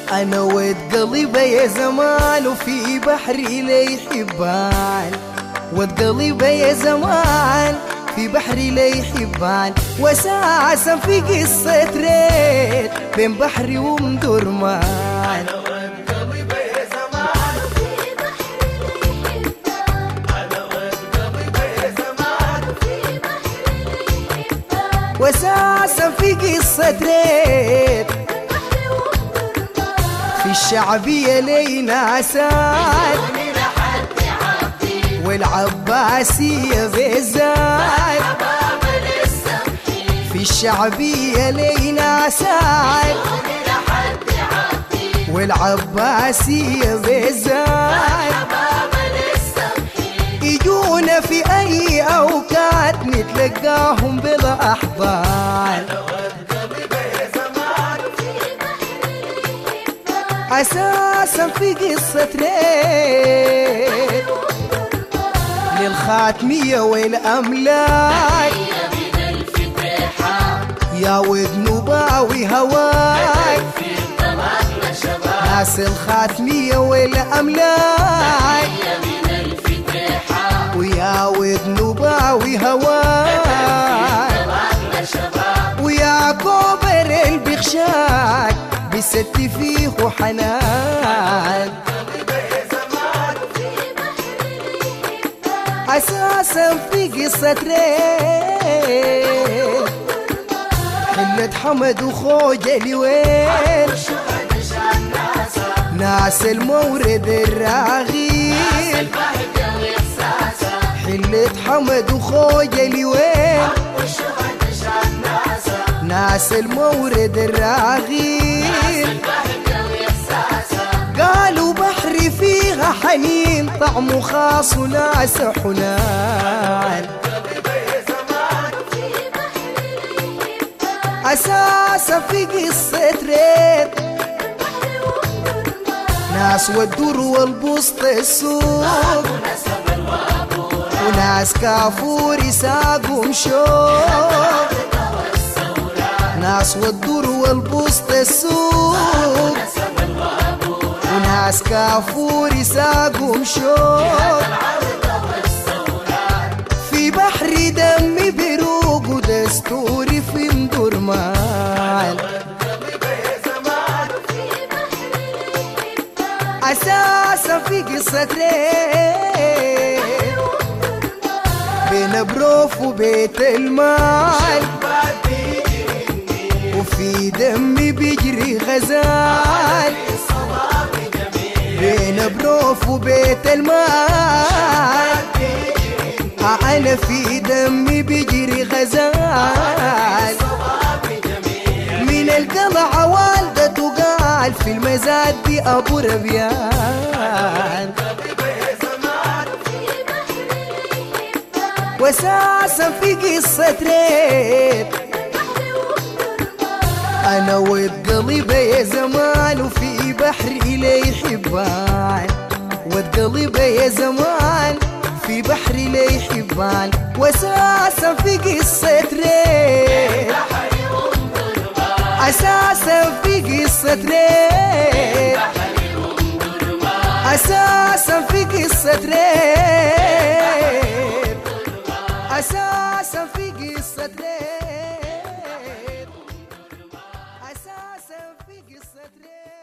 أنا ود قلبي يا زمان وفي بحري لي حبان، ود قلبي يا زمان في بحري لي حبان، واساسا في قصة ريت بين بحري ومدرمان. واساسا في قصة ريت في الشعبية لينا ساد والعباسية بيزاد، في الشعبية لينا ساد والعباسية بيزاد، يجونا في أي أوقات نتلقاهم بلا أحضان. أساسا في قصة ريت للخاتمية والأملاك، يا ود نباوي هواك ناس الخاتمية والأملاك، ويا ود نباوي هواك ويا كوبر البخشاك بست فيه وحنان. أساسا في قصة ريت حلة حمد وخوجلي وين ناس المورد الراغيل، حلة حمد وخوجلي وين ناس المورد الراغيل، قالوا بحري فيها حنين طعمه خاص وناس حنان. أساسا في قصة ريت ناس والدور والبسط السوق، وناس كافور يساقوا مشوق، ناس والدور والبسط السوق، وناس كافور يساقوا مشوق، في بحري دمي بروق ودستوري في مدرمان. أساسا في قصة ريت بين بروف وبيت المال، وفي دمي بيجري غزال بين بروف وبيت المال، أنا في دمي بيجري غزال من القلعة والدته قال في المزاد بأبو ربيان. واساسا في قصة ريت أنا ود قلبي يا زمان وفي بحري لي حبان، ود قلبي يا زمان في بحري لي حبان، واساسا في قصة ريت أساسا في قصة ريت أساسا في قصة ريت أساسا في قصة ريت أساسا في قصة ريت.